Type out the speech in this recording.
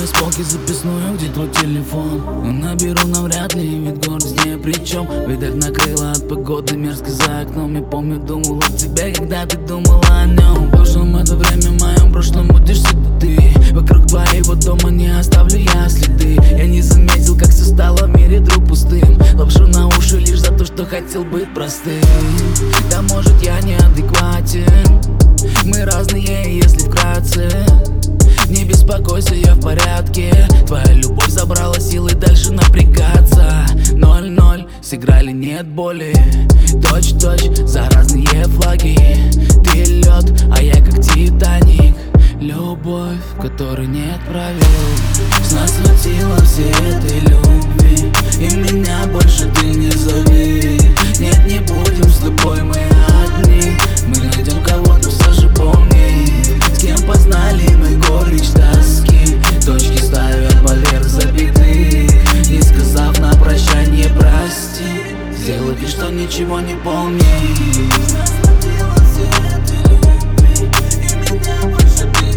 с полки записную, где твой телефон. Но наберу навряд ли, ведь город здесь ни при чем. Видать, накрыло от погоды мерзко за окном. Я помню, думал о тебе, когда ты думала о нем. В прошлом это время, в моем прошлом будешь всегда ты. Вокруг твоего дома не оставлю я следы. Я не заметил, как все стало в мире вдруг пустым. Лапшу на уши лишь за то, что хотел быть простым. Да может я неадекватен, мы разные, если вкратце. Не беспокойся, я в порядке. Твоя любовь забрала силы дальше напрягаться. 0-0, сыграли, нет боли. Точь-точь, за разные флаги. Ты лед, а я как Титаник. Любовь, в которой нет правил. С нас хватило всей этой любви, и меня больше ты не зови. Нет, не будем с тобой мы одни. Мы найдем кого-то все же помнит, с кем познали мы горечь тоски. Точки ставят поверх запятых, не сказав на прощание прости. Сделай вид, что ничего не помнишь. С нас хватило всей этой любви, и меня больше ты